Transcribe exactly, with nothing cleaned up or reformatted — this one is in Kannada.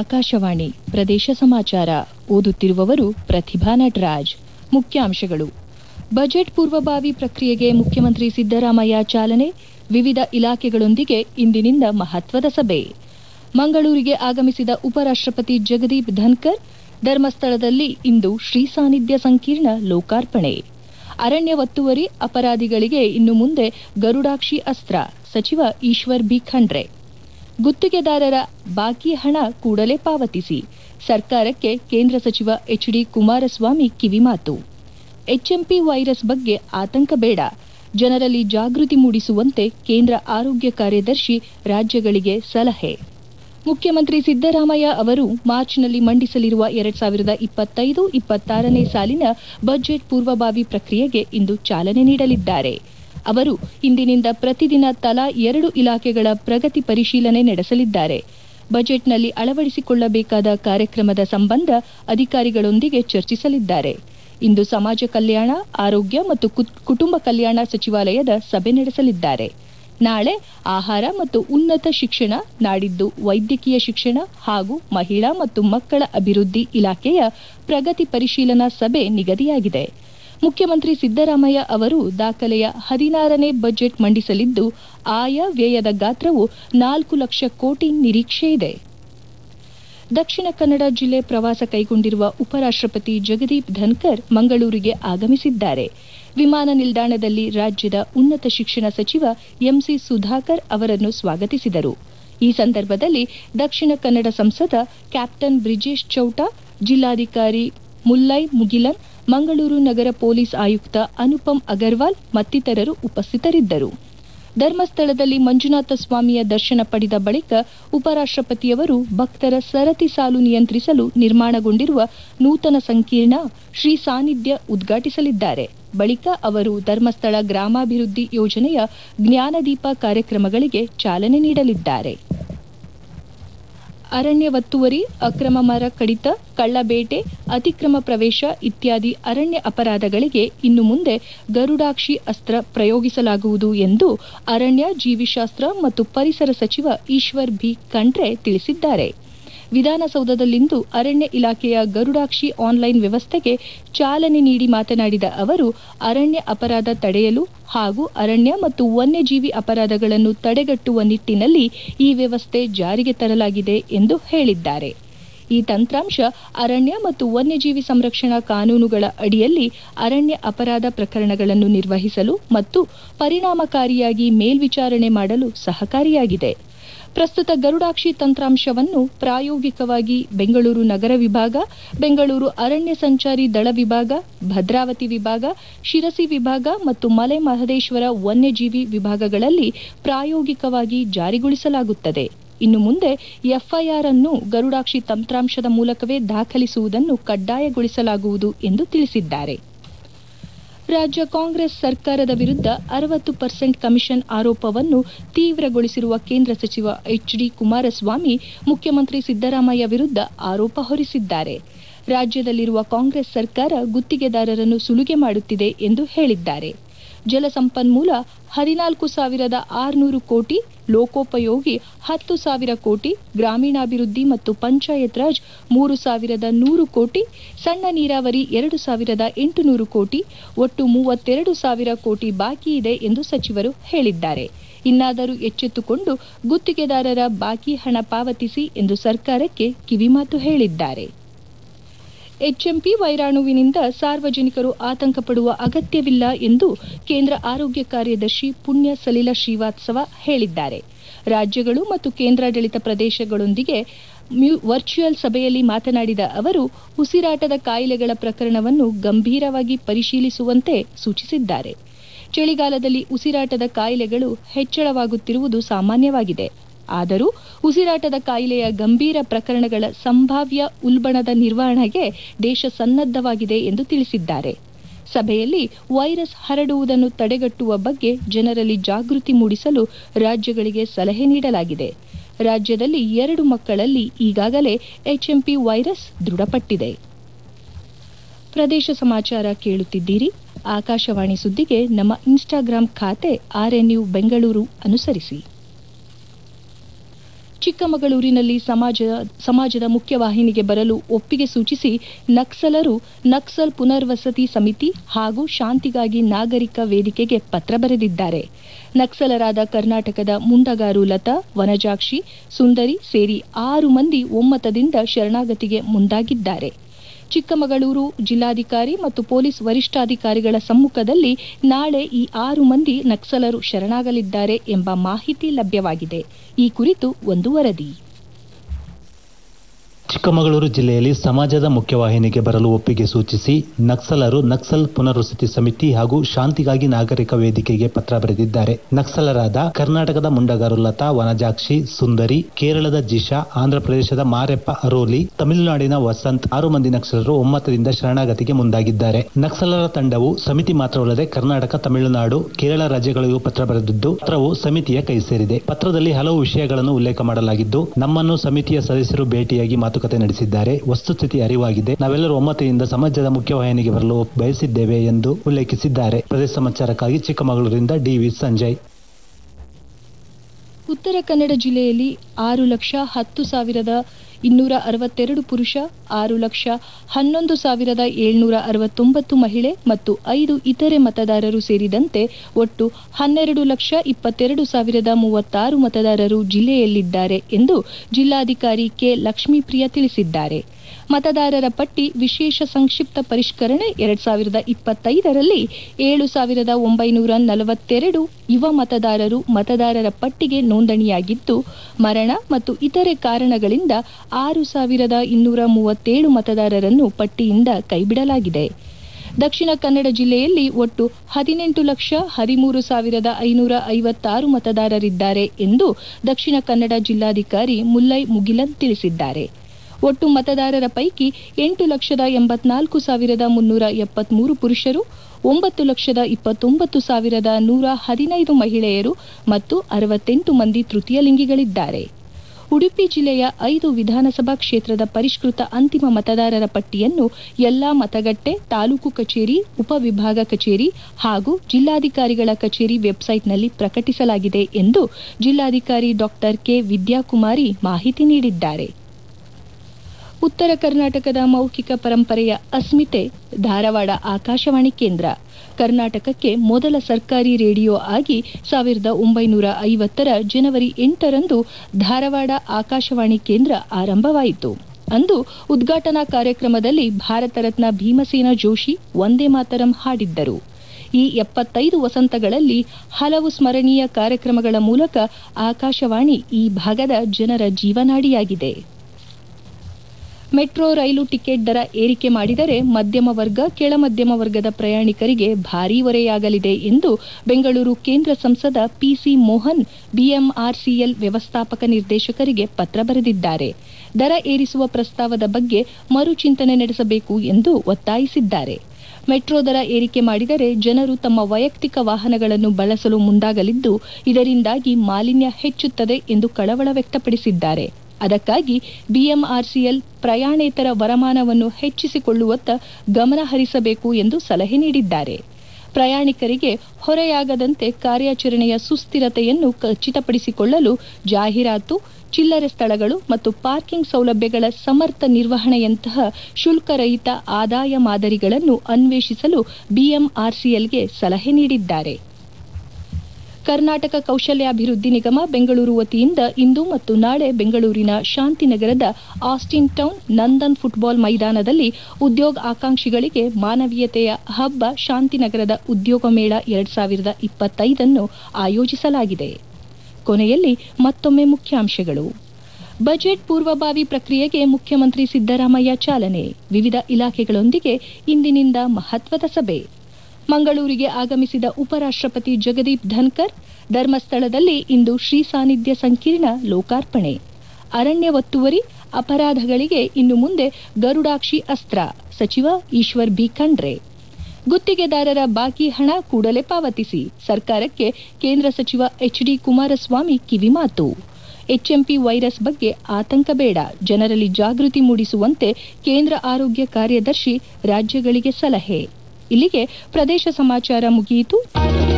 ಆಕಾಶವಾಣಿ ಪ್ರದೇಶ ಸಮಾಚಾರ ಓದುತ್ತಿರುವವರು ಪ್ರತಿಭಾ ನಟರಾಜ್. ಮುಖ್ಯಾಂಶಗಳು. ಬಜೆಟ್ ಪೂರ್ವಭಾವಿ ಪ್ರಕ್ರಿಯೆಗೆ ಮುಖ್ಯಮಂತ್ರಿ ಸಿದ್ದರಾಮಯ್ಯ ಚಾಲನೆ. ವಿವಿಧ ಇಲಾಖೆಗಳೊಂದಿಗೆ ಇಂದಿನಿಂದ ಮಹತ್ವದ ಸಭೆ. ಮಂಗಳೂರಿಗೆ ಆಗಮಿಸಿದ ಉಪರಾಷ್ಟಪತಿ ಜಗದೀಪ್ ಧನ್ಕರ್. ಧರ್ಮಸ್ಥಳದಲ್ಲಿ ಇಂದು ಶ್ರೀ ಸಾನ್ನಿಧ್ಯ ಸಂಕೀರ್ಣ ಲೋಕಾರ್ಪಣೆ. ಅರಣ್ಯ ಒತ್ತುವರಿ ಅಪರಾಧಿಗಳಿಗೆ ಇನ್ನು ಮುಂದೆ ಗರುಡಾಕ್ಷಿ ಅಸ್ತ್ರ. ಸಚಿವ ಈಶ್ವರ್ ಬಿ ಖಂಡ್ರೆ. ಗುತ್ತಿಗೆದಾರರ ಬಾಕಿ ಹಣ ಕೂಡಲೇ ಪಾವತಿಸಿ. ಸರ್ಕಾರಕ್ಕೆ ಕೇಂದ್ರ ಸಚಿವ ಎಚ್ ಡಿ ಕುಮಾರಸ್ವಾಮಿ ಕಿವಿಮಾತು. ಎಚ್ಎಂಪಿ ವೈರಸ್ ಬಗ್ಗೆ ಆತಂಕ ಬೇಡ. ಜನರಲ್ಲಿ ಜಾಗೃತಿ ಮೂಡಿಸುವಂತೆ ಕೇಂದ್ರ ಆರೋಗ್ಯ ಕಾರ್ಯದರ್ಶಿ ರಾಜ್ಯಗಳಿಗೆ ಸಲಹೆ. ಮುಖ್ಯಮಂತ್ರಿ ಸಿದ್ದರಾಮಯ್ಯ ಅವರು ಮಾರ್ಚ್ನಲ್ಲಿ ಮಂಡಿಸಲಿರುವ ಎರಡ್ ಸಾವಿರದ ಇಪ್ಪತ್ತೈದು ಇಪ್ಪತ್ತಾರನೇ ಸಾಲಿನ ಬಜೆಟ್ ಪೂರ್ವಭಾವಿ ಪ್ರಕ್ರಿಯೆಗೆ ಇಂದು ಚಾಲನೆ ನೀಡಲಿದ್ದಾರೆ. ಅವರು ಇಂದಿನಿಂದ ಪ್ರತಿದಿನ ತಲಾ ಎರಡು ಇಲಾಖೆಗಳ ಪ್ರಗತಿ ಪರಿಶೀಲನೆ ನಡೆಸಲಿದ್ದಾರೆ. ಬಜೆಟ್ನಲ್ಲಿ ಅಳವಡಿಸಿಕೊಳ್ಳಬೇಕಾದ ಕಾರ್ಯಕ್ರಮದ ಸಂಬಂಧ ಅಧಿಕಾರಿಗಳೊಂದಿಗೆ ಚರ್ಚಿಸಲಿದ್ದಾರೆ. ಇಂದು ಸಮಾಜ ಕಲ್ಯಾಣ, ಆರೋಗ್ಯ ಮತ್ತು ಕುಟುಂಬ ಕಲ್ಯಾಣ ಸಚಿವಾಲಯದ ಸಭೆ ನಡೆಸಲಿದ್ದಾರೆ. ನಾಳೆ ಆಹಾರ ಮತ್ತು ಉನ್ನತ ಶಿಕ್ಷಣ, ನಾಡಿದ್ದು ವೈದ್ಯಕೀಯ ಶಿಕ್ಷಣ ಹಾಗೂ ಮಹಿಳಾ ಮತ್ತು ಮಕ್ಕಳ ಅಭಿವೃದ್ಧಿ ಇಲಾಖೆಯ ಪ್ರಗತಿ ಪರಿಶೀಲನಾ ಸಭೆ ನಿಗದಿಯಾಗಿದೆ. ಮುಖ್ಯಮಂತ್ರಿ ಸಿದ್ದರಾಮಯ್ಯ ಅವರು ದಾಖಲೆಯ ಹದಿನಾರನೇ ಬಜೆಟ್ ಮಂಡಿಸಲಿದ್ದು, ಆಯಾ ವ್ಯಯದ ಗಾತ್ರವು ನಾಲ್ಕು ಲಕ್ಷ ಕೋಟಿ ನಿರೀಕ್ಷೆಯಿದೆ. ದಕ್ಷಿಣ ಕನ್ನಡ ಜಿಲ್ಲೆ ಪ್ರವಾಸ ಕೈಗೊಂಡಿರುವ ಉಪರಾಷ್ಟಪತಿ ಜಗದೀಪ್ ಧನ್ಕರ್ ಮಂಗಳೂರಿಗೆ ಆಗಮಿಸಿದ್ದಾರೆ. ವಿಮಾನ ನಿಲ್ದಾಣದಲ್ಲಿ ರಾಜ್ಯದ ಉನ್ನತ ಶಿಕ್ಷಣ ಸಚಿವ ಎಂಸಿ ಸುಧಾಕರ್ ಅವರನ್ನು ಸ್ವಾಗತಿಸಿದರು. ಈ ಸಂದರ್ಭದಲ್ಲಿ ದಕ್ಷಿಣ ಕನ್ನಡ ಸಂಸದ ಕ್ಯಾಪ್ಟನ್ ಬ್ರಿಜೇಶ್ ಚೌಟಾ, ಜಿಲ್ಲಾಧಿಕಾರಿ ಮುಲ್ಲೈ ಮುಗಿಲನ್, ಮಂಗಳೂರು ನಗರ ಪೊಲೀಸ್ ಆಯುಕ್ತ ಅನುಪಮ್ ಅಗರ್ವಾಲ್ ಮತ್ತಿತರರು ಉಪಸ್ಥಿತರಿದ್ದರು. ಧರ್ಮಸ್ಥಳದಲ್ಲಿ ಮಂಜುನಾಥ ಸ್ವಾಮಿಯ ದರ್ಶನ ಪಡೆದ ಬಳಿಕ ಉಪರಾಷ್ಟಪತಿಯವರು ಭಕ್ತರ ಸರತಿ ಸಾಲು ನಿಯಂತ್ರಿಸಲು ನಿರ್ಮಾಣಗೊಂಡಿರುವ ನೂತನ ಸಂಕೀರ್ಣ ಶ್ರೀ ಸಾನ್ನಿಧ್ಯ ಉದ್ಘಾಟಿಸಲಿದ್ದಾರೆ. ಬಳಿಕ ಅವರು ಧರ್ಮಸ್ಥಳ ಗ್ರಾಮಾಭಿವೃದ್ಧಿ ಯೋಜನೆಯ ಜ್ಞಾನದೀಪ ಕಾರ್ಯಕ್ರಮಗಳಿಗೆ ಚಾಲನೆ ನೀಡಲಿದ್ದಾರೆ. ಅರಣ್ಯ ಒತ್ತುವರಿ, ಅಕ್ರಮ ಮರ ಕಡಿತ, ಕಳ್ಳಬೇಟೆ, ಅತಿಕ್ರಮ ಪ್ರವೇಶ ಇತ್ಯಾದಿ ಅರಣ್ಯ ಅಪರಾಧಗಳಿಗೆ ಇನ್ನು ಮುಂದೆ ಗರುಡಾಕ್ಷಿ ಅಸ್ತ್ರ ಪ್ರಯೋಗಿಸಲಾಗುವುದು ಎಂದು ಅರಣ್ಯ, ಜೀವಿಶಾಸ್ತ್ರ ಮತ್ತು ಪರಿಸರ ಸಚಿವ ಈಶ್ವರ್ ಬಿ ಖಂಡ್ರೆ ತಿಳಿಸಿದ್ದಾರೆ. ವಿಧಾನಸೌಧದಲ್ಲಿಂದು ಅರಣ್ಯ ಇಲಾಖೆಯ ಗರುಡಾಕ್ಷಿ ಆನ್ಲೈನ್ ವ್ಯವಸ್ಥೆಗೆ ಚಾಲನೆ ನೀಡಿ ಮಾತನಾಡಿದ ಅವರು, ಅರಣ್ಯ ಅಪರಾಧ ತಡೆಯಲು ಹಾಗೂ ಅರಣ್ಯ ಮತ್ತು ವನ್ಯಜೀವಿ ಅಪರಾಧಗಳನ್ನು ತಡೆಗಟ್ಟುವ ನಿಟ್ಟಿನಲ್ಲಿ ಈ ವ್ಯವಸ್ಥೆ ಜಾರಿಗೆ ತರಲಾಗಿದೆ ಎಂದು ಹೇಳಿದ್ದಾರೆ. ಈ ತಂತ್ರಾಂಶ ಅರಣ್ಯ ಮತ್ತು ವನ್ಯಜೀವಿ ಸಂರಕ್ಷಣಾ ಕಾನೂನುಗಳ ಅಡಿಯಲ್ಲಿ ಅರಣ್ಯ ಅಪರಾಧ ಪ್ರಕರಣಗಳನ್ನು ನಿರ್ವಹಿಸಲು ಮತ್ತು ಪರಿಣಾಮಕಾರಿಯಾಗಿ ಮೇಲ್ವಿಚಾರಣೆ ಮಾಡಲು ಸಹಕಾರಿಯಾಗಿದೆ. ಪ್ರಸ್ತುತ ಗರುಡಾಕ್ಷಿ ತಂತ್ರಾಂಶವನ್ನು ಪ್ರಾಯೋಗಿಕವಾಗಿ ಬೆಂಗಳೂರು ನಗರ ವಿಭಾಗ, ಬೆಂಗಳೂರು ಅರಣ್ಯ ಸಂಚಾರಿ ದಳ ವಿಭಾಗ, ಭದ್ರಾವತಿ ವಿಭಾಗ, ಶಿರಸಿ ವಿಭಾಗ ಮತ್ತು ಮಲೆ ಮಹದೇಶ್ವರ ವನ್ಯಜೀವಿ ವಿಭಾಗಗಳಲ್ಲಿ ಪ್ರಾಯೋಗಿಕವಾಗಿ ಜಾರಿಗೊಳಿಸಲಾಗುತ್ತದೆ. ಇನ್ನು ಮುಂದೆ ಎಫ್ಐಆರ್ ಅನ್ನು ಗರುಡಾಕ್ಷಿ ತಂತ್ರಾಂಶದ ಮೂಲಕವೇ ದಾಖಲಿಸುವುದನ್ನು ಕಡ್ಡಾಯಗೊಳಿಸಲಾಗುವುದು ಎಂದು ತಿಳಿಸಿದ್ದಾರೆ. ರಾಜ್ಯ ಕಾಂಗ್ರೆಸ್ ಸರ್ಕಾರದ ವಿರುದ್ಧ ಅರವತ್ತು ಪರ್ಸೆಂಟ್ ಕಮಿಷನ್ ಆರೋಪವನ್ನು ತೀವ್ರಗೊಳಿಸಿರುವ ಕೇಂದ್ರ ಸಚಿವ ಎಚ್ ಡಿ ಕುಮಾರಸ್ವಾಮಿ ಮುಖ್ಯಮಂತ್ರಿ ಸಿದ್ದರಾಮಯ್ಯ ವಿರುದ್ಧ ಆರೋಪ ಹೊರಿಸಿದ್ದಾರೆ. ರಾಜ್ಯದಲ್ಲಿರುವ ಕಾಂಗ್ರೆಸ್ ಸರ್ಕಾರ ಗುತ್ತಿಗೆದಾರರನ್ನು ಸುಲಿಗೆ ಮಾಡುತ್ತಿದೆ ಎಂದು ಹೇಳಿದ್ದಾರೆ. ಜಲಸಂಪನ್ಮೂಲ ಹದಿನಾಲ್ಕು ಸಾವಿರದ ಆರುನೂರು ಕೋಟಿ, ಲೋಕೋಪಯೋಗಿ ಹತ್ತು ಸಾವಿರ ಕೋಟಿ, ಗ್ರಾಮೀಣಾಭಿವೃದ್ಧಿ ಮತ್ತು ಪಂಚಾಯತ್ ರಾಜ್ ಮೂರು ಸಾವಿರದ ನೂರು ಕೋಟಿ, ಸಣ್ಣ ನೀರಾವರಿ ಎರಡು ಸಾವಿರದ ಎಂಟುನೂರು ಕೋಟಿ, ಒಟ್ಟು ಮೂವತ್ತೆರಡು ಸಾವಿರ ಕೋಟಿ ಬಾಕಿ ಇದೆ ಎಂದು ಸಚಿವರು ಹೇಳಿದ್ದಾರೆ. ಇನ್ನಾದರೂ ಎಚ್ಚೆತ್ತುಕೊಂಡು ಗುತ್ತಿಗೆದಾರರ ಬಾಕಿ ಹಣ ಪಾವತಿಸಿ ಎಂದು ಸರ್ಕಾರಕ್ಕೆ ಕಿವಿಮಾತು ಹೇಳಿದ್ದಾರೆ. ಎಚ್ಎಂಪಿ ವೈರಾಣುವಿನಿಂದ ಸಾರ್ವಜನಿಕರು ಆತಂಕ ಪಡುವ ಅಗತ್ಯವಿಲ್ಲ ಎಂದು ಕೇಂದ್ರ ಆರೋಗ್ಯ ಕಾರ್ಯದರ್ಶಿ ಪುಣ್ಯ ಸಲಿಲ ಶ್ರೀವಾತ್ಸವ ಹೇಳಿದ್ದಾರೆ. ರಾಜ್ಯಗಳು ಮತ್ತು ಕೇಂದ್ರಾಡಳಿತ ಪ್ರದೇಶಗಳೊಂದಿಗೆ ವರ್ಚುವಲ್ ಸಭೆಯಲ್ಲಿ ಮಾತನಾಡಿದ ಅವರು, ಉಸಿರಾಟದ ಕಾಯಿಲೆಗಳ ಪ್ರಕರಣವನ್ನು ಗಂಭೀರವಾಗಿ ಪರಿಶೀಲಿಸುವಂತೆ ಸೂಚಿಸಿದ್ದಾರೆ. ಚಳಿಗಾಲದಲ್ಲಿ ಉಸಿರಾಟದ ಕಾಯಿಲೆಗಳು ಹೆಚ್ಚಳವಾಗುತ್ತಿರುವುದು ಸಾಮಾನ್ಯವಾಗಿದೆ. ಆದರೂ ಉಸಿರಾಟದ ಕಾಯಿಲೆಯ ಗಂಭೀರ ಪ್ರಕರಣಗಳ ಸಂಭಾವ್ಯ ಉಲ್ಬಣದ ನಿರ್ವಹಣೆಗೆ ದೇಶ ಸನ್ನದ್ಧವಾಗಿದೆ ಎಂದು ತಿಳಿಸಿದ್ದಾರೆ. ಸಭೆಯಲ್ಲಿ ವೈರಸ್ ಹರಡುವುದನ್ನು ತಡೆಗಟ್ಟುವ ಬಗ್ಗೆ ಜನರಲ್ಲಿ ಜಾಗೃತಿ ಮೂಡಿಸಲು ರಾಜ್ಯಗಳಿಗೆ ಸಲಹೆ ನೀಡಲಾಗಿದೆ. ರಾಜ್ಯದಲ್ಲಿ ಎರಡು ಮಕ್ಕಳಲ್ಲಿ ಈಗಾಗಲೇ ಎಚ್ಎಂಪಿ ವೈರಸ್ ದೃಢಪಟ್ಟಿದೆ. ಪ್ರದೇಶ ಸಮಾಚಾರ ಕೇಳುತ್ತಿದ್ದೀರಿ. ಆಕಾಶವಾಣಿ ಸುದ್ದಿಗೆ ನಮ್ಮ ಇನ್ಸ್ಟಾಗ್ರಾಂ ಖಾತೆ ಆರ್ಎನ್ಯು ಬೆಂಗಳೂರು ಅನುಸರಿಸಿ. ಚಿಕ್ಕಮಗಳೂರಿನಲ್ಲಿ ಸಮಾಜ ಸಮಾಜದ ಮುಖ್ಯವಾಹಿನಿಗೆ ಬರಲು ಒಪ್ಪಿಗೆ ಸೂಚಿಸಿ ನಕ್ಸಲರು ನಕ್ಸಲ್ ಪುನರ್ವಸತಿ ಸಮಿತಿ ಹಾಗೂ ಶಾಂತಿಗಾಗಿ ನಾಗರಿಕ ವೇದಿಕೆಗೆ ಪತ್ರ ಬರೆದಿದ್ದಾರೆ. ನಕ್ಸಲರಾದ ಕರ್ನಾಟಕದ ಮುಂಡಗಾರು ಲತಾ, ವನಜಾಕ್ಷಿ, ಸುಂದರಿ ಸೇರಿ ಆರು ಮಂದಿ ಒಮ್ಮತದಿಂದ ಶರಣಾಗತಿಗೆ ಮುಂದಾಗಿದ್ದಾರೆ. ಚಿಕ್ಕಮಗಳೂರು ಜಿಲ್ಲಾಧಿಕಾರಿ ಮತ್ತು ಪೊಲೀಸ್ ವರಿಷ್ಠಾಧಿಕಾರಿಗಳ ಸಮ್ಮುಖದಲ್ಲಿ ನಾಳೆ ಈ ಆರು ಮಂದಿ ನಕ್ಸಲರು ಶರಣಾಗಲಿದ್ದಾರೆ ಎಂಬ ಮಾಹಿತಿ ಲಭ್ಯವಾಗಿದೆ. ಈ ಕುರಿತು ಒಂದು ವರದಿ. ಚಿಕ್ಕಮಗಳೂರು ಜಿಲ್ಲೆಯಲ್ಲಿ ಸಮಾಜದ ಮುಖ್ಯವಾಹಿನಿಗೆ ಬರಲು ಒಪ್ಪಿಗೆ ಸೂಚಿಸಿ ನಕ್ಸಲರು ನಕ್ಸಲ್ ಪುನರ್ವಸತಿ ಸಮಿತಿ ಹಾಗೂ ಶಾಂತಿಗಾಗಿ ನಾಗರಿಕ ವೇದಿಕೆಗೆ ಪತ್ರ ಬರೆದಿದ್ದಾರೆ. ನಕ್ಸಲರಾದ ಕರ್ನಾಟಕದ ಮುಂಡಗಾರು ಲತಾ, ವನಜಾಕ್ಷಿ, ಸುಂದರಿ, ಕೇರಳದ ಜಿಶಾ, ಆಂಧ್ರಪ್ರದೇಶದ ಮಾರೆಪ್ಪ ಅರೋಲಿ, ತಮಿಳುನಾಡಿನ ವಸಂತ್ ಆರು ಮಂದಿ ನಕ್ಸಲರು ಒಮ್ಮತದಿಂದ ಶರಣಾಗತಿಗೆ ಮುಂದಾಗಿದ್ದಾರೆ. ನಕ್ಸಲರ ತಂಡವು ಸಮಿತಿ ಮಾತ್ರವಲ್ಲದೆ ಕರ್ನಾಟಕ, ತಮಿಳುನಾಡು, ಕೇರಳ ರಾಜ್ಯಗಳಿಗೂ ಪತ್ರ ಬರೆದಿದ್ದು ಪತ್ರವು ಸಮಿತಿಯ ಕೈ ಸೇರಿದೆ. ಪತ್ರದಲ್ಲಿ ಹಲವು ವಿಷಯಗಳನ್ನು ಉಲ್ಲೇಖ ಮಾಡಲಾಗಿದ್ದು, ನಮ್ಮನ್ನು ಸಮಿತಿಯ ಸದಸ್ಯರು ಭೇಟಿಯಾಗಿ ಮಾತುಕತೆ ನಡೆಸಿದ್ದಾರೆ. ವಸ್ತುಸ್ಥಿತಿ ಅರಿವಾಗಿದೆ. ನಾವೆಲ್ಲರೂ ಒಮ್ಮತದಿಂದ ಸಮಾಜದ ಮುಖ್ಯವಾಹಿನಿಗೆ ಬರಲು ಬಯಸಿದ್ದೇವೆ ಎಂದು ಉಲ್ಲೇಖಿಸಿದ್ದಾರೆ. ಪ್ರದೇಶ ಸಮಾಚಾರಕ್ಕಾಗಿ ಚಿಕ್ಕಮಗಳೂರಿನಿಂದ ಡಿವಿ ಸಂಜಯ್. ಉತ್ತರ ಕನ್ನಡ ಜಿಲ್ಲೆಯಲ್ಲಿ ಆರು ಲಕ್ಷ ಹತ್ತು ಸಾವಿರದ ಇನ್ನೂರ ಅರವತ್ತೆರಡು ಪುರುಷ, ಆರು ಲಕ್ಷ ಹನ್ನೊಂದು ಸಾವಿರದ ಏಳ್ನೂರ ಅರವತ್ತೊಂಬತ್ತು ಮಹಿಳೆ ಮತ್ತು ಐದು ಇತರೆ ಮತದಾರರು ಸೇರಿದಂತೆ ಒಟ್ಟು ಹನ್ನೆರಡು ಲಕ್ಷ ಇಪ್ಪತ್ತೆರಡು ಸಾವಿರದ ಮೂವತ್ತಾರು ಮತದಾರರು ಜಿಲ್ಲೆಯಲ್ಲಿದ್ದಾರೆ ಎಂದು ಜಿಲ್ಲಾಧಿಕಾರಿ ಕೆ ಲಕ್ಷ್ಮೀಪ್ರಿಯ ತಿಳಿಸಿದ್ದಾರೆ. ಮತದಾರರ ಪಟ್ಟಿ ವಿಶೇಷ ಸಂಕ್ಷಿಪ್ತ ಪರಿಷ್ಕರಣೆ ಎರಡ್ ಸಾವಿರದ ಇಪ್ಪತ್ತೈದರಲ್ಲಿ ಏಳು ಸಾವಿರದ ಒಂಬೈನೂರ ನಲವತ್ತೆರಡು ಯುವ ಮತದಾರರು ಮತದಾರರ ಪಟ್ಟಿಗೆ ನೋಂದಣಿಯಾಗಿದ್ದು, ಮರಣ ಮತ್ತು ಇತರೆ ಕಾರಣಗಳಿಂದ ಆರು ಸಾವಿರದ ಇನ್ನೂರ ಮೂವತ್ತೇಳು ಮತದಾರರನ್ನು ಪಟ್ಟಿಯಿಂದ ಕೈಬಿಡಲಾಗಿದೆ. ದಕ್ಷಿಣ ಕನ್ನಡ ಜಿಲ್ಲೆಯಲ್ಲಿ ಒಟ್ಟು ಹದಿನೆಂಟು ಲಕ್ಷ ಹದಿಮೂರು ಸಾವಿರದ ಐನೂರ ಐವತ್ತಾರು ಮತದಾರರಿದ್ದಾರೆ ಎಂದು ದಕ್ಷಿಣ ಕನ್ನಡ ಜಿಲ್ಲಾಧಿಕಾರಿ ಮುಲ್ಲೈ ಮುಗಿಲನ್ ತಿಳಿಸಿದ್ದಾರೆ. ಒಟ್ಟು ಮತದಾರರ ಪೈಕಿ ಎಂಟು ಲಕ್ಷದ ಎಂಬತ್ನಾಲ್ಕು ಸಾವಿರದ ಮುನ್ನೂರ ಎಪ್ಪತ್ಮೂರು ಪುರುಷರು, ಒಂಬತ್ತು ಲಕ್ಷದ ಇಪ್ಪತ್ತೊಂಬತ್ತು ಸಾವಿರದ ನೂರ ಹದಿನೈದು ಮಹಿಳೆಯರು ಮತ್ತು ಅರವತ್ತೆಂಟು ಮಂದಿ ತೃತೀಯ ಲಿಂಗಿಗಳಿದ್ದಾರೆ. ಉಡುಪಿ ಜಿಲ್ಲೆಯ ಐದು ವಿಧಾನಸಭಾ ಕ್ಷೇತ್ರದ ಪರಿಷ್ಕೃತ ಅಂತಿಮ ಮತದಾರರ ಪಟ್ಟಿಯನ್ನು ಎಲ್ಲಾ ಮತಗಟ್ಟೆ, ತಾಲೂಕು ಕಚೇರಿ, ಉಪವಿಭಾಗ ಕಚೇರಿ ಹಾಗೂ ಜಿಲ್ಲಾಧಿಕಾರಿಗಳ ಕಚೇರಿ ವೆಬ್ಸೈಟ್ನಲ್ಲಿ ಪ್ರಕಟಿಸಲಾಗಿದೆ ಎಂದು ಜಿಲ್ಲಾಧಿಕಾರಿ ಡಾಕ್ಟರ್ ಕೆ ವಿದ್ಯಾಕುಮಾರಿ ಮಾಹಿತಿ ನೀಡಿದ್ದಾರೆ. ಉತ್ತರ ಕರ್ನಾಟಕದ ಮೌಖಿಕ ಪರಂಪರೆಯ ಅಸ್ಮಿತೆ ಧಾರವಾಡ ಆಕಾಶವಾಣಿ ಕೇಂದ್ರ. ಕರ್ನಾಟಕಕ್ಕೆ ಮೊದಲ ಸರ್ಕಾರಿ ರೇಡಿಯೋ ಆಗಿ ಸಾವಿರದ ಒಂಬೈನೂರ ಐವತ್ತರ ಜನವರಿ ಎಂಟರಂದು ಧಾರವಾಡ ಆಕಾಶವಾಣಿ ಕೇಂದ್ರ ಆರಂಭವಾಯಿತು. ಅಂದು ಉದ್ಘಾಟನಾ ಕಾರ್ಯಕ್ರಮದಲ್ಲಿ ಭಾರತ ರತ್ನ ಭೀಮಸೇನ ಜೋಶಿ ವಂದೇ ಮಾತರಂ ಹಾಡಿದ್ದರು. ಈ ಎಪ್ಪತ್ತೈದು ವಸಂತಗಳಲ್ಲಿ ಹಲವು ಸ್ಮರಣೀಯ ಕಾರ್ಯಕ್ರಮಗಳ ಮೂಲಕ ಆಕಾಶವಾಣಿ ಈ ಭಾಗದ ಜನರ ಜೀವನಾಡಿಯಾಗಿದೆ. ಮೆಟ್ರೋ ರೈಲು ಟಿಕೆಟ್ ದರ ಏರಿಕೆ ಮಾಡಿದರೆ ಮಧ್ಯಮ ವರ್ಗ, ಕೆಳಮಧ್ಯಮ ವರ್ಗದ ಪ್ರಯಾಣಿಕರಿಗೆ ಭಾರೀ ಹೊರೆಯಾಗಲಿದೆ ಎಂದು ಬೆಂಗಳೂರು ಕೇಂದ್ರ ಸಂಸದ ಪಿಸಿ ಮೋಹನ್ ಬಿಎಂಆರ್ಸಿಎಲ್ ವ್ಯವಸ್ಥಾಪಕ ನಿರ್ದೇಶಕರಿಗೆ ಪತ್ರ ಬರೆದಿದ್ದಾರೆ. ದರ ಏರಿಸುವ ಪ್ರಸ್ತಾವದ ಬಗ್ಗೆ ಮರುಚಿಂತನೆ ನಡೆಸಬೇಕು ಎಂದು ಒತ್ತಾಯಿಸಿದ್ದಾರೆ. ಮೆಟ್ರೋ ದರ ಏರಿಕೆ ಮಾಡಿದರೆ ಜನರು ತಮ್ಮ ವೈಯಕ್ತಿಕ ವಾಹನಗಳನ್ನು ಬಳಸಲು ಮುಂದಾಗಲಿದ್ದು, ಇದರಿಂದಾಗಿ ಮಾಲಿನ್ಯ ಹೆಚ್ಚುತ್ತದೆ ಎಂದು ಕಳವಳ ವ್ಯಕ್ತಪಡಿಸಿದ್ದಾರೆ. ಅದಕ್ಕಾಗಿ ಬಿಎಂಆರ್ಸಿಎಲ್ ಪ್ರಯಾಣೇತರ ವರಮಾನವನ್ನು ಹೆಚ್ಚಿಸಿಕೊಳ್ಳುವತ್ತ ಗಮನ ಹರಿಸಬೇಕು ಎಂದು ಸಲಹೆ ನೀಡಿದ್ದಾರೆ. ಪ್ರಯಾಣಿಕರಿಗೆ ಹೊರೆಯಾಗದಂತೆ ಕಾರ್ಯಾಚರಣೆಯ ಸುಸ್ಥಿರತೆಯನ್ನು ಖಚಿತಪಡಿಸಿಕೊಳ್ಳಲು ಜಾಹೀರಾತು, ಚಿಲ್ಲರೆ ಸ್ಥಳಗಳು ಮತ್ತು ಪಾರ್ಕಿಂಗ್ ಸೌಲಭ್ಯಗಳ ಸಮರ್ಥ ನಿರ್ವಹಣೆಯಂತಹ ಶುಲ್ಕರಹಿತ ಆದಾಯ ಮಾದರಿಗಳನ್ನು ಅನ್ವೇಷಿಸಲು ಬಿಎಂಆರ್ಸಿಎಲ್ಗೆ ಸಲಹೆ ನೀಡಿದ್ದಾರೆ. ಕರ್ನಾಟಕ ಕೌಶಲ್ಯಾಭಿವೃದ್ಧಿ ನಿಗಮ ಬೆಂಗಳೂರು ವತಿಯಿಂದ ಇಂದು ಮತ್ತು ನಾಳೆ ಬೆಂಗಳೂರಿನ ಶಾಂತಿನಗರದ ಆಸ್ಟಿನ್ ಟೌನ್ ನಂದನ್ ಫುಟ್ಬಾಲ್ ಮೈದಾನದಲ್ಲಿ ಉದ್ಯೋಗ ಆಕಾಂಕ್ಷಿಗಳಿಗೆ ಮಾನವೀಯತೆಯ ಹಬ್ಬ ಶಾಂತಿನಗರದ ಉದ್ಯೋಗ ಮೇಳ ಎರಡ್ ಸಾವಿರದ ಇಪ್ಪತ್ತೈದನ್ನು ಆಯೋಜಿಸಲಾಗಿದೆ. ಕೊನೆಯಲ್ಲಿ ಮತ್ತೊಮ್ಮೆ ಮುಖ್ಯಾಂಶಗಳು. ಬಜೆಟ್ ಪೂರ್ವಭಾವಿ ಪ್ರಕ್ರಿಯೆಗೆ ಮುಖ್ಯಮಂತ್ರಿ ಸಿದ್ದರಾಮಯ್ಯ ಚಾಲನೆ. ವಿವಿಧ ಇಲಾಖೆಗಳೊಂದಿಗೆ ಇಂದಿನಿಂದ ಮಹತ್ವದ ಸಭೆ. ಮಂಗಳೂರಿಗೆ ಆಗಮಿಸಿದ ಉಪರಾಷ್ಟ್ರಪತಿ ಜಗದೀಪ್ ಧನ್ಕರ್. ಧರ್ಮಸ್ಥಳದಲ್ಲಿ ಇಂದು ಶ್ರೀ ಸಾನ್ನಿಧ್ಯ ಸಂಕೀರ್ಣ ಲೋಕಾರ್ಪಣೆ. ಅರಣ್ಯ ಒತ್ತುವರಿ ಅಪರಾಧಗಳಿಗೆ ಇನ್ನು ಮುಂದೆ ಗರುಡಾಕ್ಷಿ ಅಸ್ತ್ರ. ಸಚಿವ ಈಶ್ವರ್ ಬಿ ಖಂಡ್ರೆ. ಗುತ್ತಿಗೆದಾರರ ಬಾಕಿ ಹಣ ಕೂಡಲೇ ಪಾವತಿಸಿ. ಸರ್ಕಾರಕ್ಕೆ ಕೇಂದ್ರ ಸಚಿವ ಎಚ್ ಡಿ ಕುಮಾರಸ್ವಾಮಿ ಕಿವಿಮಾತು. ಎಚ್ಎಂಪಿ ವೈರಸ್ ಬಗ್ಗೆ ಆತಂಕ ಬೇಡ, ಜನರಲ್ಲಿ ಜಾಗೃತಿ ಮೂಡಿಸುವಂತೆ ಕೇಂದ್ರ ಆರೋಗ್ಯ ಕಾರ್ಯದರ್ಶಿ ರಾಜ್ಯಗಳಿಗೆ ಸಲಹೆ. ಇಲ್ಲಿಗೆ ಪ್ರದೇಶ ಸಮಾಚಾರ ಮುಗಿಯಿತು.